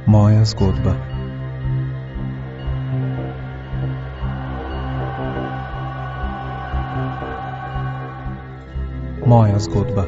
Moja zgodba. Moja zgodba.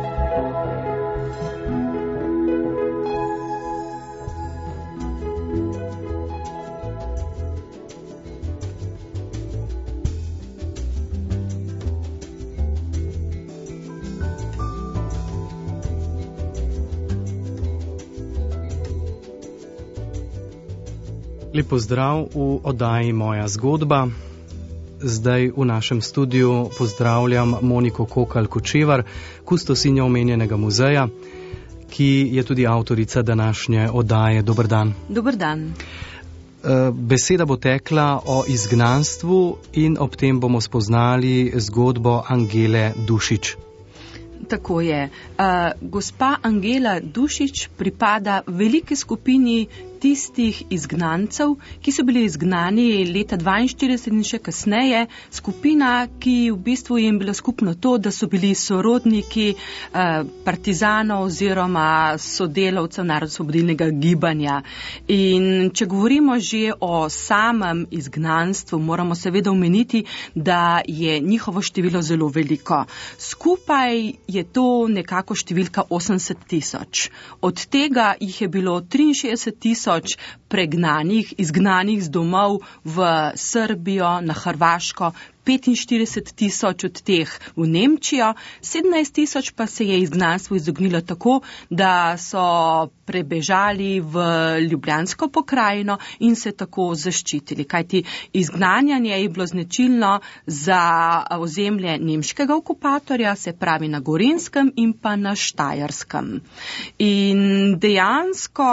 Lep pozdrav v oddaji Moja zgodba. Zdaj v našem studiu pozdravljam Moniko Kokalj-Kočevar, kustosinjo omenjenega muzeja, ki je tudi avtorica današnje oddaje. Dober dan. Dober dan. Beseda bo tekla o izgnanstvu in ob tem bomo spoznali zgodbo Angele Dušič. Tako je. Gospa Angela Dušič pripada veliki skupini tistih izgnancev, ki so bili izgnani leta 1942 in še kasneje. Skupina, ki v bistvu jim bilo skupno to, da so bili sorodniki partizanov oziroma sodelavcev narodnoosvobodilnega gibanja. In če govorimo že o samem izgnanstvu, moramo seveda omeniti, da je njihovo število zelo veliko. Skupaj je to nekako številka 80 000. Od tega jih je bilo 63 000 pregnanih, izgnanih z domov v Srbijo, na Hrvaško, 45 000 od teh v Nemčijo, 17 000 pa se je izgnanstvo izognilo tako, da so prebežali v Ljubljansko pokrajino in se tako zaščitili. Kajti izgnanjanje je bilo značilno za ozemlje nemškega okupatorja, se pravi na Gorenjskem in pa na Štajerskem. In dejansko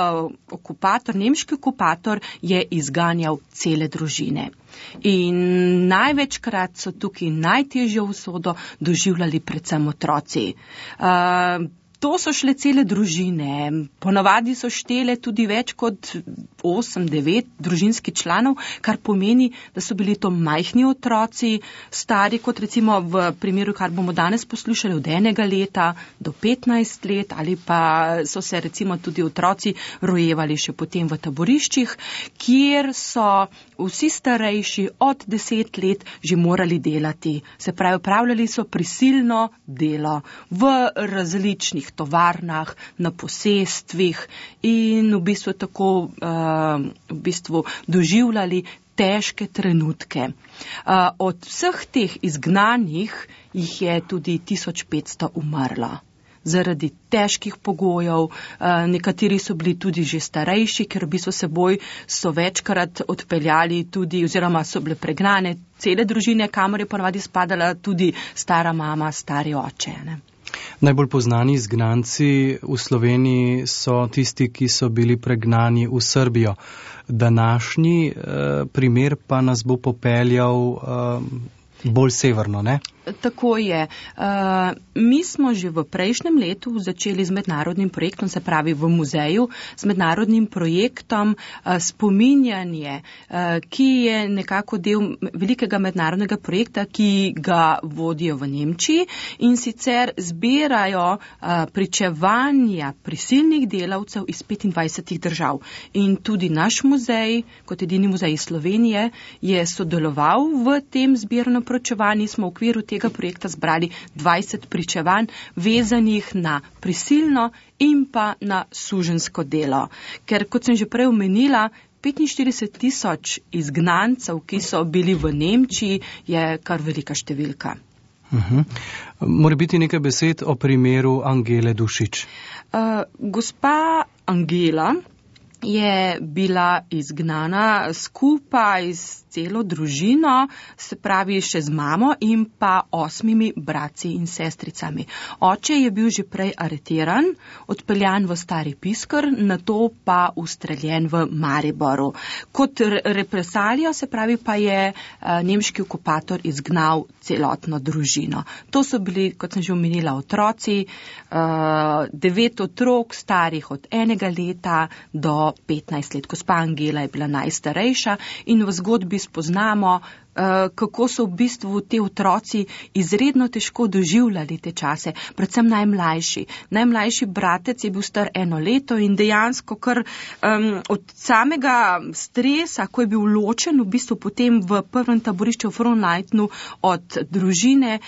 nemški okupator je izganjal cele družine. In največkrat so tukaj najtežjo usodo doživljali predvsem otroci. To so šle cele družine, ponavadi so štele tudi več kot 8-9 družinskih članov, kar pomeni, da so bili to majhni otroci, stari kot recimo v primeru, kar bomo danes poslušali, od 1 leta do 15 let, ali pa so se recimo tudi otroci rojevali še potem v taboriščih, kjer so vsi starejši od 10 let že morali delati. Se pravi, opravljali so prisilno delo v različnih tovarnah, na posestvih in v bistvu tako doživljali težke trenutke. Od vseh teh izgnanih jih je tudi 1500 umrlo zaradi težkih pogojev. Nekateri so bili tudi že starejši, ker v bistvu seboj so večkrat odpeljali tudi, oziroma so bile pregnane cele družine, kamor je ponavadi spadala tudi stara mama, stari oče. Ne? Najbolj poznani izgnanci v Sloveniji so tisti, ki so bili pregnani v Srbijo. Današnji primer pa nas bo popeljal bolj severno, ne? Tako je. Mi smo že v prejšnjem letu začeli z mednarodnim projektom, se pravi v muzeju, z mednarodnim projektom spominjanje, ki je nekako del velikega mednarodnega projekta, ki ga vodijo v Nemčiji in sicer zbirajo pričevanja prisilnih delavcev iz 25 držav. In tudi naš muzej, kot edini muzej Slovenije, je sodeloval v tem zbiranju pričevanj. Smo v okviru tega projekta zbrali 20 pričevanj vezanih na prisilno in pa na suženjsko delo. Ker, kot sem že prej omenila, 45 000 izgnancev, ki so bili v Nemčiji, je kar velika številka. Mora biti nekaj besed o primeru Angele Dušič. Gospa Angela je bila izgnana skupaj s celo družino, se pravi še z mamo in pa 8 bratci in sestricami. Oče je bil že prej areteran, odpeljan v Stari Pisker, nato pa ustreljen v Mariboru. Kot represalijo, se pravi, pa je nemški okupator izgnal celotno družino. To so bili, kot sem že omenila, otroci, 9 otrok, starih od 1 leta do 15 let. Gospa Angela je bila najstarejša in v zgodbi spoznamo kako so v bistvu te otroci izredno težko doživljali te čase, predvsem najmlajši. Najmlajši bratec je bil star 1 leto in dejansko kar od samega stresa, ko je bil ločen, v bistvu potem v prvem taborišču v Fronleitnu od družine,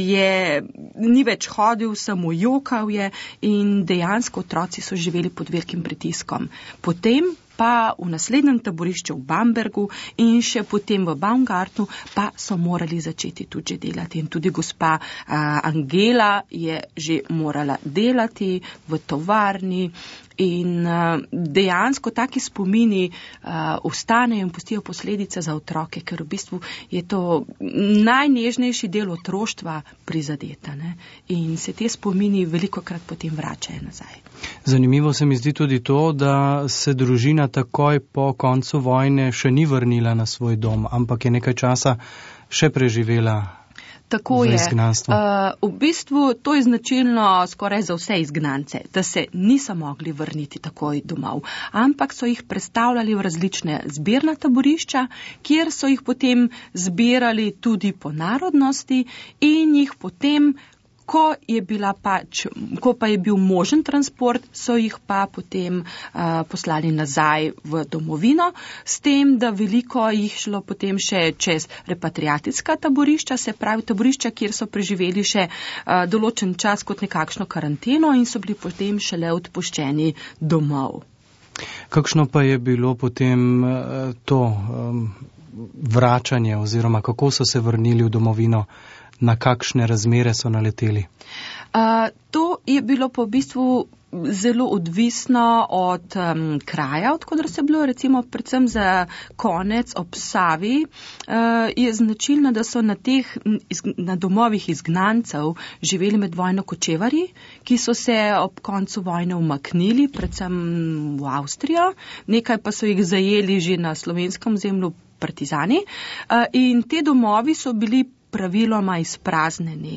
ni več hodil, samo jokal je in dejansko otroci so živeli pod velikim pritiskom. Potem pa v naslednjem taborišču v Bambergu in še potem v Baumgartnu pa so morali začeti tudi že delati. In tudi gospa Angela je že morala delati v tovarni in dejansko taki spomini ostanejo in pustijo posledice za otroke, ker v bistvu je to najnežnejši del otroštva prizadeta, ne? In se te spomini velikokrat potem vračajo nazaj. Zanimivo se mi zdi tudi to, da se družina takoj po koncu vojne še ni vrnila na svoj dom, ampak je nekaj časa še preživela. Tako je. V bistvu to je značilno skoraj za vse izgnance, da se niso mogli vrniti takoj domov, ampak so jih prestavljali v različne zbirna taborišča, kjer so jih potem zbirali tudi po narodnosti in jih potem, ko pa je bil možen transport, so jih pa potem poslali nazaj v domovino, s tem, da veliko jih šlo potem še čez repatriacijska taborišča, se pravi taborišča, kjer so preživeli še določen čas kot nekakšno karanteno in so bili potem šele odpuščeni domov. Kakšno pa je bilo potem to vračanje oziroma kako so se vrnili v domovino? Na kakšne razmere so naleteli? To je bilo pa v bistvu zelo odvisno od kraja, odkudar se bilo, recimo predvsem za konec ob Savi, je značilno, da so na domovih izgnancev živeli med vojno kočevarji, ki so se ob koncu vojne umaknili, predvsem v Avstrijo, nekaj pa so jih zajeli že na slovenskem ozemlju partizani in te domovi so bili praviloma izpraznjeni.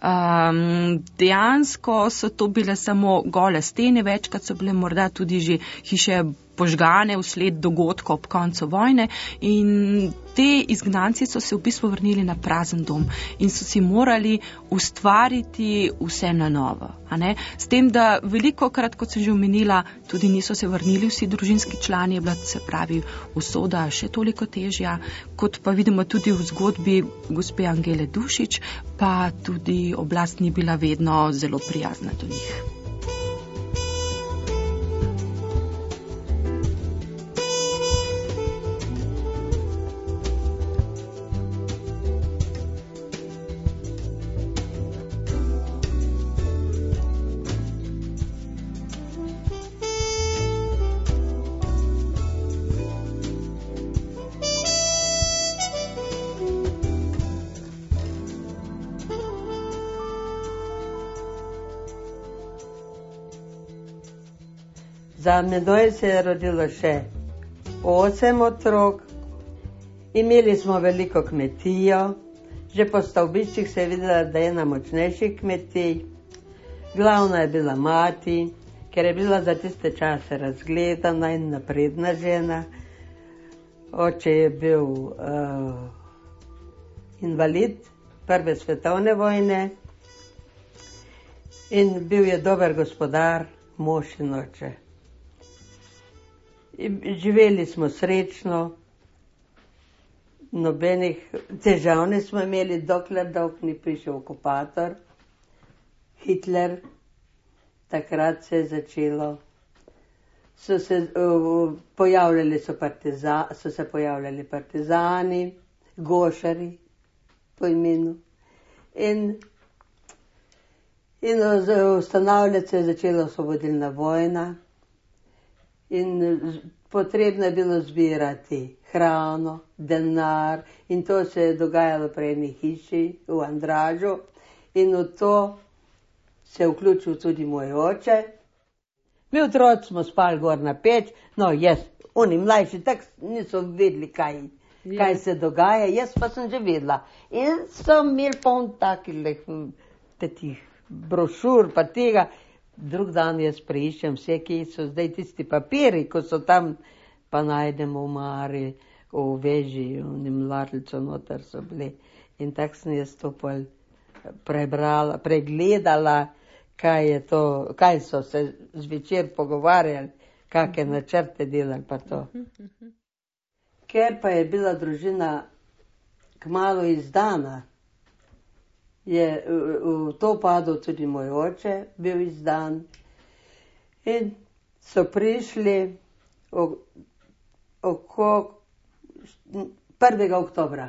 Dejansko so to bile samo gole stene, večkrat so bile morda tudi že hiše požgane vsled dogodkov ob koncu vojne in te izgnanci so se v bistvu vrnili na prazen dom in so si morali ustvariti vse na novo. S tem, da velikokrat, kot sem že omenila, tudi niso se vrnili vsi družinski člani, je bila, se pravi, usoda še toliko težja, kot pa vidimo tudi v zgodbi gospe Angele Dušič, pa tudi oblast ni bila vedno zelo prijazna do njih. Za menoj se je rodilo še 8 otrok, imeli smo veliko kmetijo, že po stavbiščih se je videla, da je ena močnejših kmetij. Glavna je bila mati, ker je bila za tiste čase razgledana in napredna žena. Oče je bil invalid prve svetovne vojne in bil je dober gospodar, mož in oče. Živeli smo srečno, nobenih težav nismo imeli, dokler ni prišel okupator, Hitler. Takrat se je začelo. So se pojavljali partizani, gošari po imenu. In ustanavljati se je začela osvobodilna vojna. In potrebno je bilo zbirati hrano, denar in to se je dogajalo pri eni hiši v Andražu in v to se je vključil tudi moj oče. Mi otroci smo spali gor na peč, no jaz, oni mlajši tak niso vedeli, kaj se dogaja, jaz pa sem že vedela. In so imeli poln takih brošur pa tega. Drug dan jaz preiščem vse, ki so zdaj tisti papiri, ko so tam, pa najdemo v Mari, v veži, v njim larlico noter so bili. In tako sem jaz to pol prebrala, pregledala, kaj so se zvečer pogovarjali, kakšne načrte delali pa to. Ker pa je bila družina kmalu izdana, je v to padel tudi moj oče, bil izdan. In so prišli 1. oktobra.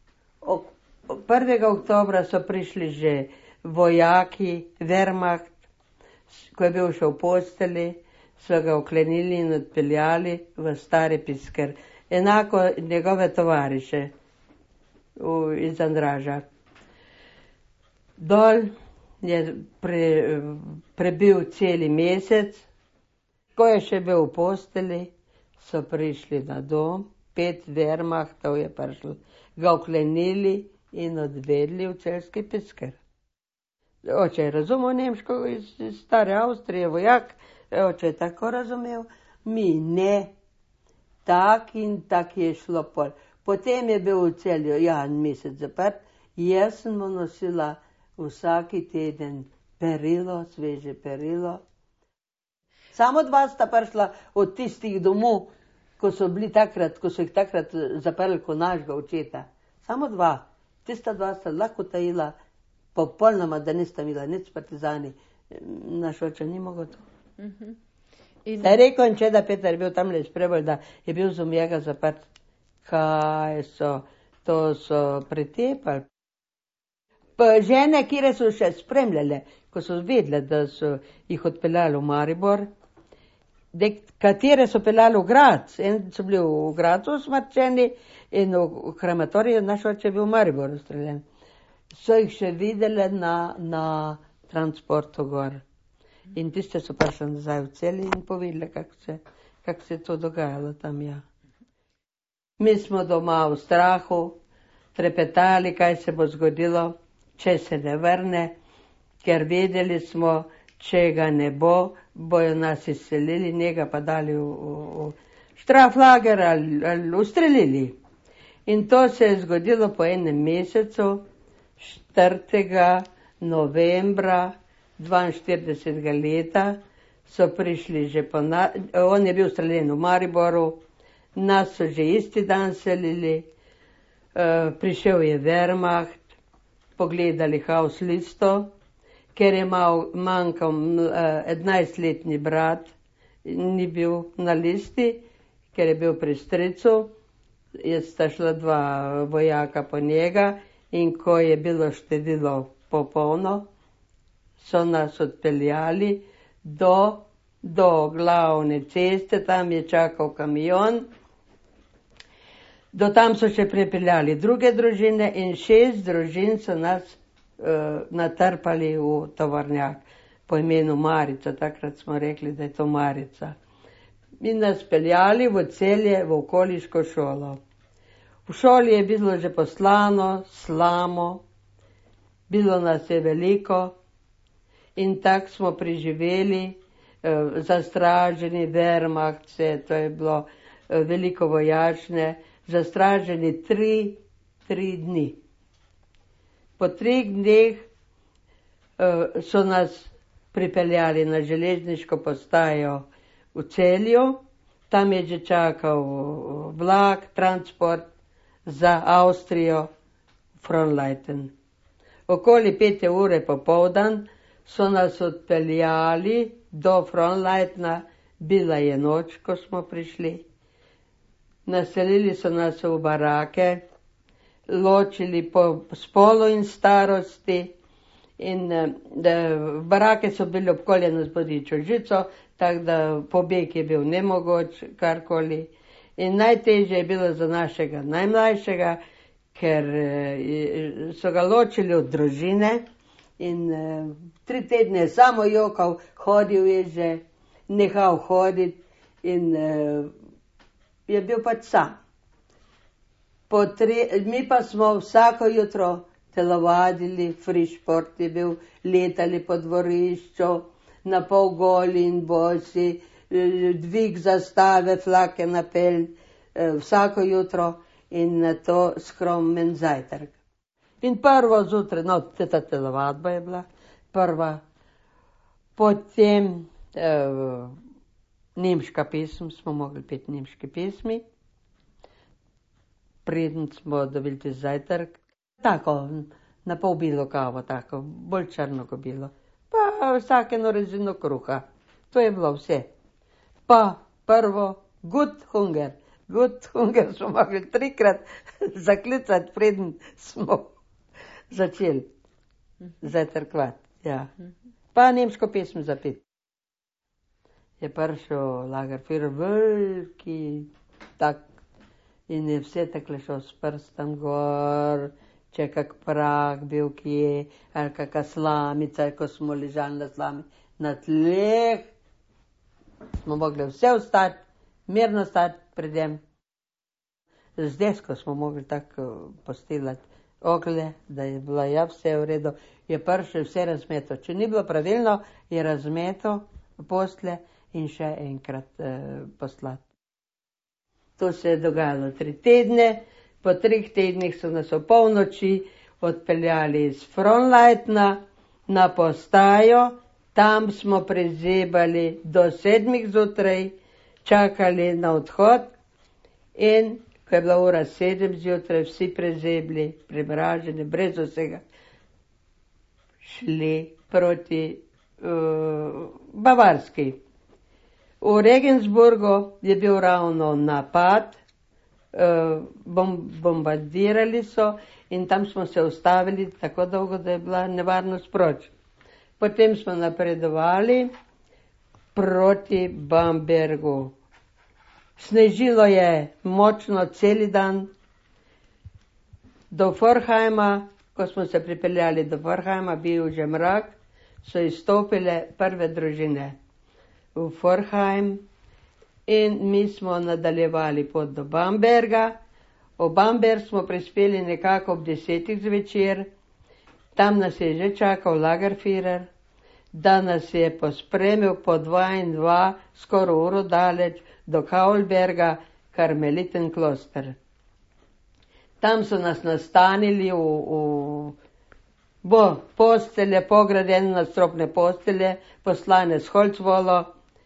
1. oktobra so prišli že vojaki, Wehrmacht, ko je bil še v posteli, so ga oklenili in odpeljali v Stari Pisker. Enako njegove tovariše iz Andraža. Dol je prebil celi mesec. Ko je še bil v posteli, so prišli na dom, 5 Wehrmachtov je prišlo, ga oklenili in odvedli v Celjski Pisker. Oče je razumel nemško iz Stare Avstrije, vojak, oče je tako razumel, mi ne. Tak in tak je šlo pol. Potem je bil v Celju en mesec zaprt, jaz sem mu nosila vsaki teden perilo, sveže perilo. Samo 2 sta prišla od tistih domov, ko so jih takrat zaprli kot našega očeta. Samo 2. Tista 2 sta lahko tajila, popolnoma, da nista imela nič partizani. Naš oče ni mogel to. Da je rekel, in če da Peter je bil tam le spremljal, da je bil z njega zaprt. Kaj so, to so pretepali. Pa žene, kire so še spremljale, ko so vedle, da so jih odpeljali v Maribor, katere so peljali v Graz, en so bili v Grazu smrčeni in v krematoriju, naš oče je bil v Mariboru streljen. So jih še videle na transportu gor. In tiste so prišli nazaj v Celje in povedali, kako se je to dogajalo tam, ja. Mi smo doma v strahu, trepetali, kaj se bo zgodilo, če se ne vrne, ker vedeli smo, če ga ne bo, bojo nas izselili, njega pa dali v štraflager ali ustrelili. In to se je zgodilo po enem mesecu, 4. novembra 42. leta, so prišli že on je bil streljen v Mariboru, nas so že isti dan selili, prišel je Wehrmacht, pogledali house listo, ker je manjkal 11-letni brat, ni bil na listi, ker je bil pri stricu, jaz sta šla 2 vojaka po njega in ko je bilo število popolno, so nas odpeljali do glavne ceste, tam je čakal kamion, do tam so še pripeljali druge družine in 6 družin so nas natrpali v tovornjak po imenu Marica, takrat smo rekli, da je to Marica. In nas peljali v Celje v okoliško šolo. V šoli je bilo že poslano slamo, bilo nas je veliko in tako smo preživeli, zastraženi Wehrmacht, to je bilo veliko vojačne, zastraženi 3 dni. Po 3 dneh so nas pripeljali na železniško postajo v Celju, tam je že čakal vlak, transport za Avstrijo, Frohnleiten. Okoli 5 ure popoldan so nas odpeljali do Frohnleitna, bila je noč, ko smo prišli. Naselili so nas v barake, ločili po spolu in starosti in barake so bili obkoljene z bodičo žico, tako da pobeg je bil nemogoč, karkoli. In najtežje je bilo za našega najmlajšega, ker so ga ločili od družine in 3 tedne je samo jokal, hodil je že, nehal hoditi in je bil pač sam. Mi pa smo vsako jutro telovadili, frišport je bil, letali po dvorišču, na pol goli in bosi, dvig zastave, flake napelj, vsako jutro in na to skromen zajtrk. In prvo zjutraj, no, ta telovadba je bila prva, potem nemška pesem, smo mogli peti nemške pesmi, preden smo dobili ti zajtrk, tako, na pol bilo kavo, tako, bolj črno kot bilo, pa vsakeno rezino kruha, to je bilo vse. Pa prvo, gut hunger smo mogli 3-krat zaklicati, preden smo začeli zajtrkovati, ja. Pa nemško pesem zapeti. Je prišel Lagerfeuer veliki, tak, in je vse takle šel s prstom gor, če kak prah bil kje, ali kaka slamica, ko smo ležali na slami, na tleh, smo mogli vse vstati, mirno stati pred njim. Z desko smo mogli tako postilati okle, da je bilo ja vse v redu, je prišel vse razmeto. Če ni bilo pravilno, je razmeto postle in še enkrat poslati. To se je dogajalo 3 tedne, po 3 tednih so nas o polnoči odpeljali iz Fronleitna na postajo, tam smo prezebali do 7 zjutraj, čakali na odhod in ko je bila ura 7 zjutraj, vsi prezebli, premraženi, brez vsega, šli proti Bavarski. V Regensburgu je bil ravno napad, bombardirali so in tam smo se ustavili tako dolgo, da je bila nevarnost proč. Potem smo napredovali proti Bambergu. Snežilo je močno celi dan. Do Forchheima, ko smo se pripeljali do Forchheima, bil že mrak, so izstopile prve družine v Forchheim in mi smo nadaljevali pot do Bamberga. V Bamberg smo prispeli nekako ob 10 zvečer, tam nas je že čakal Lagerfeuer, da nas je pospremil po 2 in 2, skoraj uro daleč, do Kaulberga, Karmelitenkloster. Tam so nas nastanili v postelje, pogradene nadstropne postelje, poslane s Holcvolo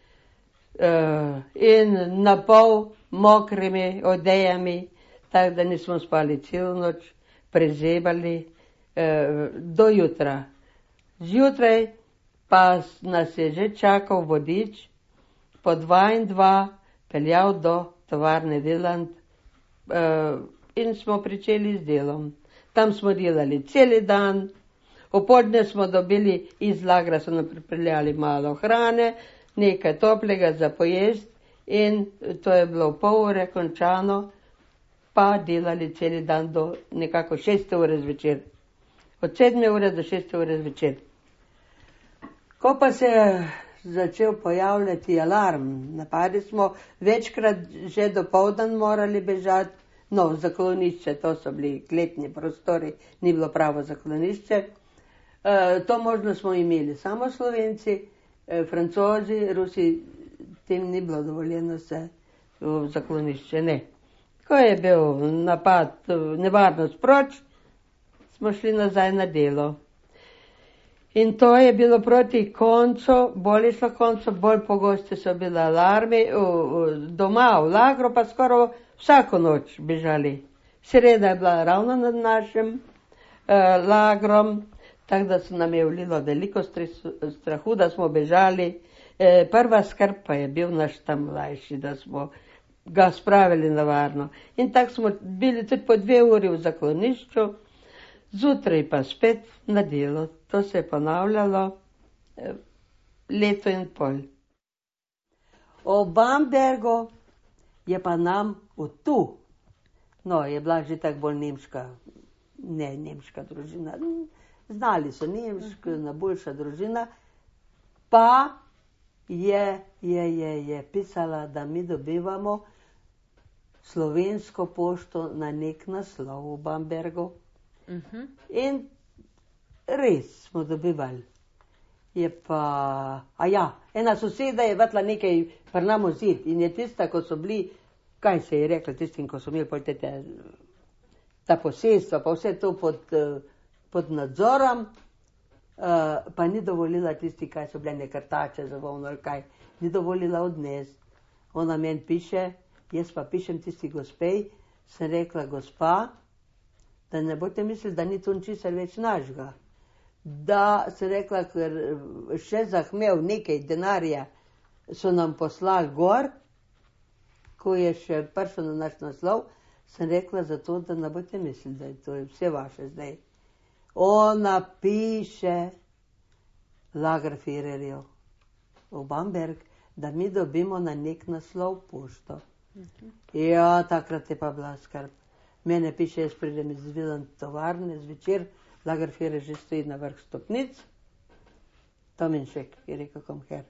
in na pol mokrimi odejami, tako da nismo spali celo noč, prezebali do jutra. Zjutraj pa nas je že čakal vodič, po 2 in 2 peljal do tovarne Wieland in smo pričeli z delom. Tam smo delali celi dan, opoldne smo dobili iz lagra, so nam pripeljali malo hrane, nekaj toplega za pojest in to je bilo pol ure končano, pa delali celi dan do nekako 6 ure zvečer. Od 7 ure do 6 ure zvečer. Ko pa se je začel pojavljati alarm, napadi smo večkrat že dopoldan morali bežati, no, zaklonišče, to so bili kletni prostori, ni bilo pravo zaklonišče. To možno smo imeli samo Slovenci, Francozi, Rusi, tem ni bilo dovoljeno se v zaklonišče, ne. Ko je bil napad, nevarnost proč, smo šli nazaj na delo. In to je bilo proti koncu, bolj je šlo koncu, bolj pogosti so bili alarmi, doma v lagru pa skoraj vsako noč bežali. Sreda je bila ravno nad našim lagrom, tako da se nam je vlilo veliko strahu, da smo bežali. Prva skrb pa je bil naš tam mlajši, da smo ga spravili na varno. In tako smo bili tudi po 2 uri v zaklonišču, zjutraj pa spet na delo. To se je ponavljalo 1,5 leta. O Bambergu je pa nam tu, no, je bila že tako bolj nemška družina. Znali so nemško, najboljša družina, pa je pisala, da mi dobivamo slovensko pošto na nek naslov v Bambergu. In res smo dobivali. Je pa, ena soseda je vatla nekaj pri nam vzeti in je tista, ko so bili kaj se je rekla tistim, ko so imeli ta posestva, pa vse to pod nadzorom, pa ni dovolila tisti, kaj so bile nekrtače za volno ali kaj, ni dovolila odnesti. Ona meni piše, jaz pa pišem tisti gospej, sem rekla, gospa, da ne boste mislili, da ni to ničesar več našega. Da, sem rekla, ker še zahmev nekaj denarja so nam poslali gor, ko je še prišel na naš naslov, sem rekla zato, da ne boste mislili, da je to vse vaše zdaj. Ona piše Lagerführerju v Bamberg, da mi dobimo na nek naslov pošto. Ja, takrat je pa bila skrb. Mene piše, jaz pridem iz Vilan tovarne zvečer, Lagerführer že stoji na vrh stopnic. Tominšek je rekel, kom her.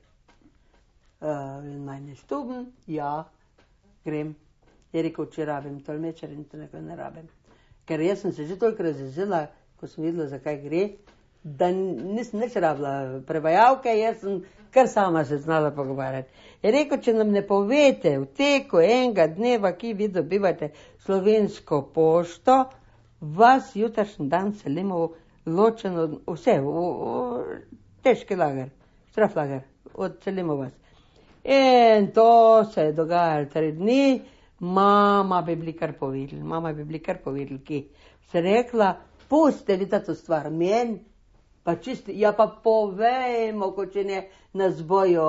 In meine Stuben, ja, grem. Je rekel, če rabim tolmečer in to nekaj ne rabim. Ker jaz sem se že toliko razjezila, ko sem videla, zakaj gre, da nisem nič rabila prevajalke, jaz sem kar sama se znala pogovarjati. Je rekel, če nam ne povete v teku enega dneva, ki vi dobivate slovensko pošto, vas jutrašnji dan selimo ločeno vse, v težki lager, štraflager, odselimo vas. In to se je dogajalo 3 dni, mama bi bili kar povedali, ki se rekla, puste vi tato stvar, meni, pa čisti, ja pa povejmo, ko če ne nas bojo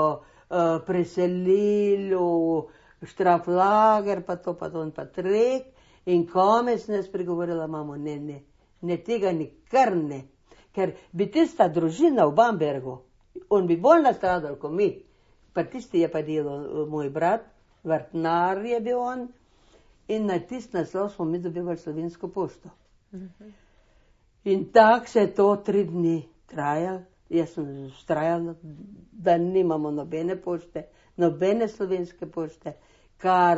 preselili v štraflager, pa to, pa to in pa trek, in kome sem jaz pregovorila, mamo, ne, tega nikar ne, ker bi tista družina v Bambergu, on bi bolj nastradal, kot mi, pa tisti je pa delal moj brat, vrtnar je bil on, in na tist naslov smo mi dobivali slovensko pošto. In tako se je to 3 dni trajalo, jaz sem vztrajala, da nimamo nobene pošte, nobene slovenske pošte, kar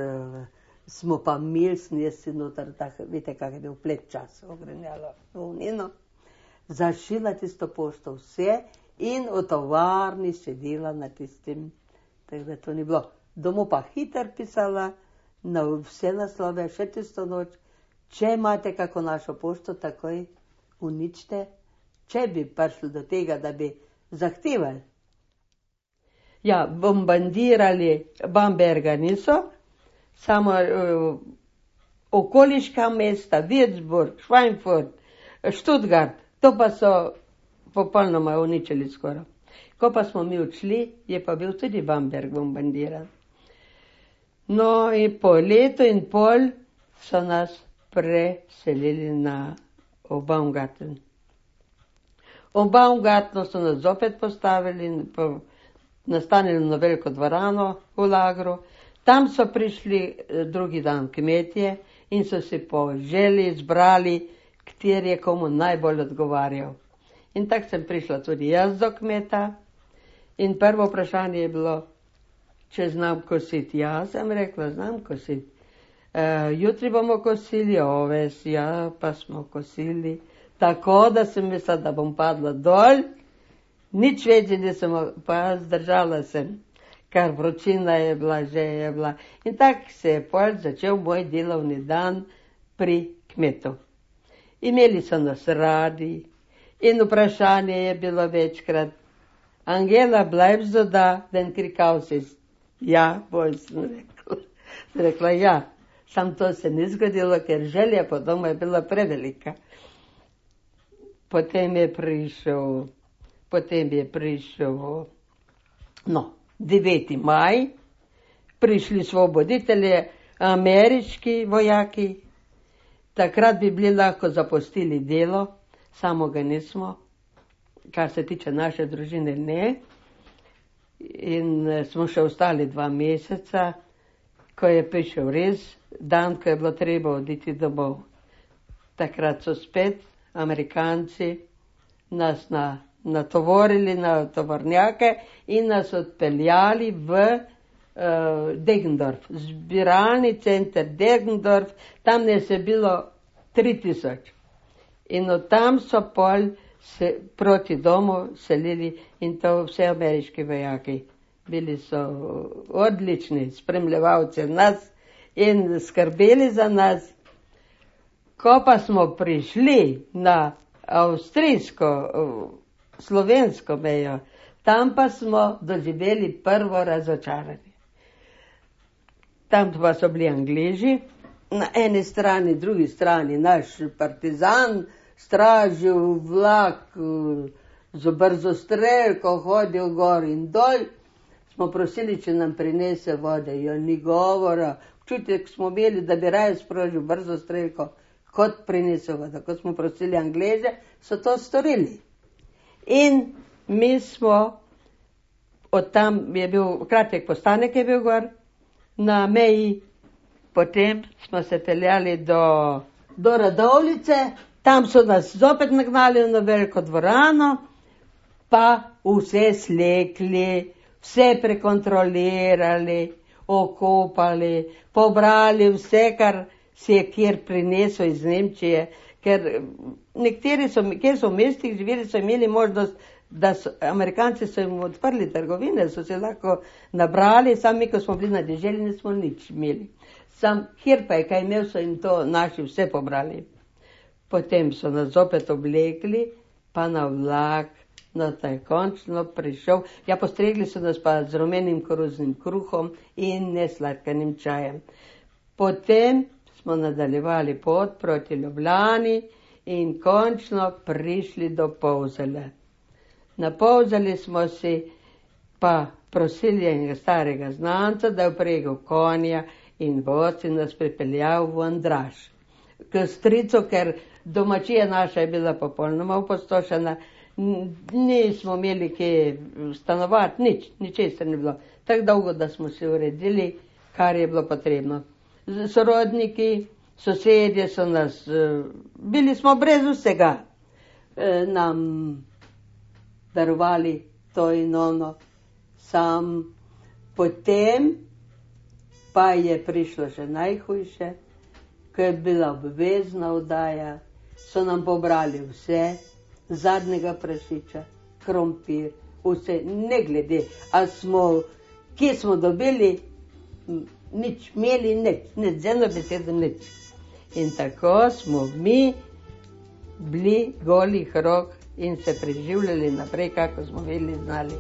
smo pa imeli, sem jaz si noter, vidite, kak je bil plet čas, ogrenjalo volnino, zašila tisto pošto vse in v tovarni sedela na tistim, tako da to ni bilo. Domov pa hiter pisala, na vse naslove, še tisto noč, če imate kako našo pošto, takoj uničite, če bi prišli do tega, da bi zahtevali. Ja, bombardirali Bamberga niso, samo okoliška mesta, Würzburg, Schweinfurt, Stuttgart, to pa so popolnoma uničili skoraj. Ko pa smo mi odšli, je pa bil tudi Bamberg bombardiran. No, in po letu in pol so nas preselili v Baumgarten. V Baumgartenu so nas zopet postavili, nastanili na veliko dvorano v lagru. Tam so prišli drugi dan kmetje in so si po želji izbrali, kateri je komu najbolj odgovarjal. In tako sem prišla tudi jaz do kmeta in prvo vprašanje je bilo, če znam kositi. Ja, sem rekla, znam kositi. Jutri bomo kosili oves, ja, pa smo kosili. Tako, da sem mislila, da bom padla dol, nič več nisem, pa zdržala sem, kar vročina je bila, že je bila. In tako se je pol začel moj delovni dan pri kmetu. Imeli so nas radi in vprašanje je bilo večkrat, Angela, bleibst du da, wenn Krikaus ist? Ja, bolj sem rekla. Sem rekla, ja, sam to se ni zgodilo, ker želja po domu je bila prevelika. Potem je prišel, 9. maj, prišli svoboditelji, ameriški vojaki, takrat bi bili lahko zapustili delo, samo ga nismo, kar se tiče naše družine, ne. In smo še ostali 2 meseca, ko je prišel res dan, ko je bilo treba oditi domov. Takrat so spet Amerikanci nas natovorili na tovornjake in nas odpeljali v Deggendorf, zbiralni center Deggendorf, tam nas je bilo 3000. In od tam so pol se proti domu selili in to vse ameriški vojaki. Bili so odlični spremljevalci nas in skrbeli za nas. Ko pa smo prišli na avstrijsko-slovensko mejo, tam pa smo doživeli prvo razočaranje. Tam pa so bili Angleži, na eni strani, drugi strani naš partizan, stražil vlak z brzostrelko, hodil gor in dol. Smo prosili, če nam prinese vode, jo ni govora. Občutek smo imeli, da bi raje sprožil brzostrelko, kot prinese voda. Ko smo prosili Angleže, so to storili. In mi smo, od tam je bil, kratek postanek je bil gor, na meji, potem smo se peljali do Radovljice, tam so nas zopet nagnali na veliko dvorano, pa vse slekli, vse prekontrolirali, okopali, pobrali vse, kar si je kjer prinesel iz Nemčije, ker nekateri so, kjer so v mestih živeli, so imeli možnost, da so, Amerikanci so jim odprli trgovine, so se lahko nabrali, sami, ko smo bili na deželi, nismo nič imeli. Sam kjer pa je kaj imel, so jim to naši vse pobrali. Potem so nas zopet oblekli, pa na vlak, no taj končno prišel. Ja, postregli so nas pa z rumenim koruznim kruhom in nesladkanim čajem. Potem smo nadaljevali pot proti Ljubljani in končno prišli do Polzele. Na Polzeli smo si pa prosili enega starega znanca, da je vpregel konja in voz in nas pripeljal v Andraž. K stricu, ker domačija naša je bila popolnoma opustošena, nismo imeli kje stanovati, ničesar ni bilo. Tako dolgo, da smo se uredili, kar je bilo potrebno. Sorodniki, sosedje so nas, bili smo brez vsega, nam darovali to in ono. Sam potem pa je prišlo še najhujše, ko je bila obvezna oddaja, so nam pobrali vse, zadnjega prašiča, krompir, vse, ne glede, a smo, kje smo dobili, nič imeli, nič, z eno besedo nič. In tako smo mi bili golih rok in se preživljali naprej, kako smo bili znali.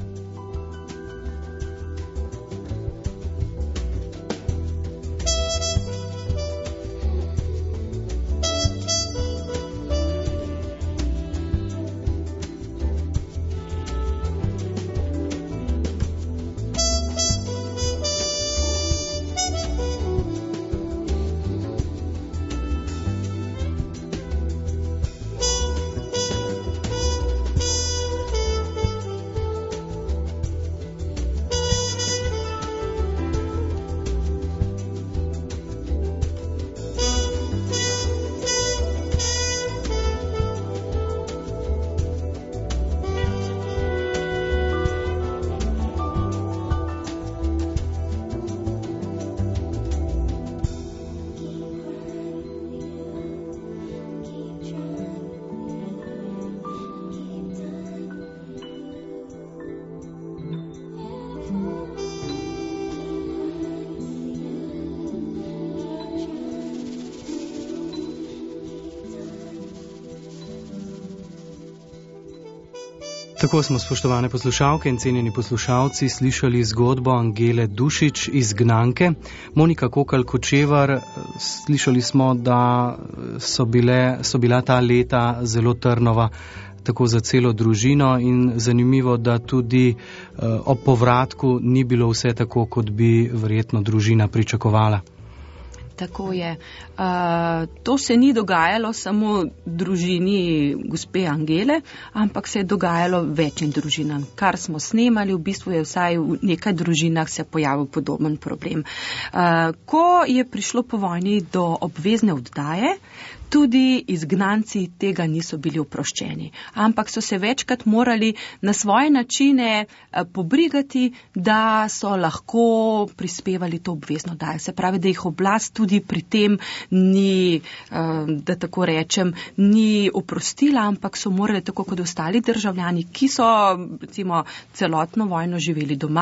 Tako smo, spoštovane poslušalke in cenjeni poslušalci, slišali zgodbo Angele Dušič, Izgnanke. Monika Kokalj-Kočevar, slišali smo, da so bila ta leta zelo trnova tako za celo družino in zanimivo, da tudi ob povratku ni bilo vse tako, kot bi verjetno družina pričakovala. Tako je. To se ni dogajalo samo družini gospe Angele, ampak se je dogajalo večjim družinam. Kar smo snemali, v bistvu je vsaj v nekaj družinah se pojavil podoben problem. Ko je prišlo po vojni do obvezne oddaje, tudi izgnanci tega niso bili oproščeni, ampak so se večkrat morali na svoje načine pobrigati, da so lahko prispevali to obvezno oddajo. Se pravi, da jih oblast tudi pri tem ni, da tako rečem, ni oprostila, ampak so morali tako kot ostali državljani, ki so recimo celotno vojno živeli doma,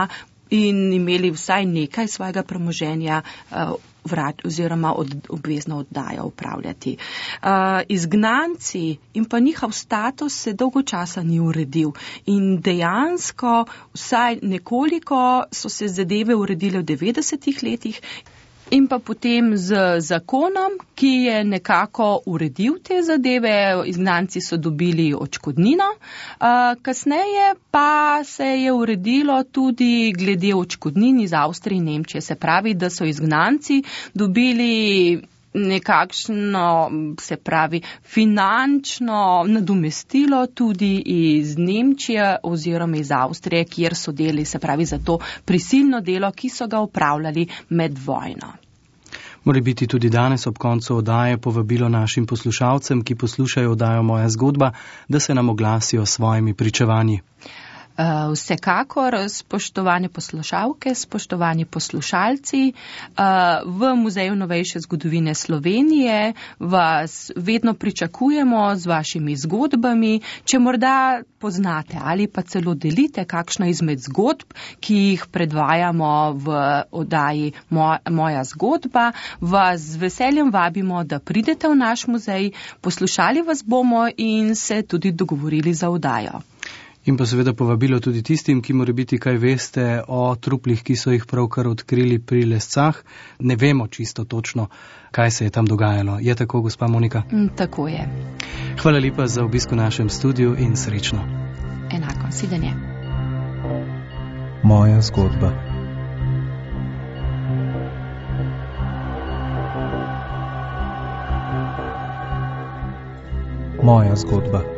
in imeli vsaj nekaj svojega premoženja oziroma obvezno oddajo upravljati. Izgnanci in pa njihov status se dolgo časa ni uredil in dejansko vsaj nekoliko so se zadeve uredile v 90-ih letih in pa potem z zakonom, ki je nekako uredil te zadeve, izgnanci so dobili odškodnino, kasneje pa se je uredilo tudi glede odškodnin iz Avstrije in Nemčije, se pravi, da so izgnanci dobili nekakšno, se pravi, finančno nadomestilo tudi iz Nemčije oziroma iz Avstrije, kjer so delali, se pravi, za to prisilno delo, ki so ga opravljali med vojno. Mora biti tudi danes ob koncu oddaje povabilo našim poslušalcem, ki poslušajo oddajo Moja zgodba, da se nam oglasijo s svojimi pričevanji. Vsekakor, spoštovane poslušalke, spoštovani poslušalci, v Muzeju novejše zgodovine Slovenije vas vedno pričakujemo z vašimi zgodbami, če morda poznate ali pa celo delite kakšno izmed zgodb, ki jih predvajamo v oddaji Moja zgodba, vas z veseljem vabimo, da pridete v naš muzej, poslušali vas bomo in se tudi dogovorili za oddajo. In pa seveda povabilo tudi tistim, ki morebiti kaj veste o truplih, ki so jih pravkar odkrili pri Lescah. Ne vemo čisto točno, kaj se je tam dogajalo. Je tako, gospa Monika? Tako je. Hvala lepa za obisk v našem studiu in srečno. Enako, sidenje. Moja zgodba. Moja zgodba.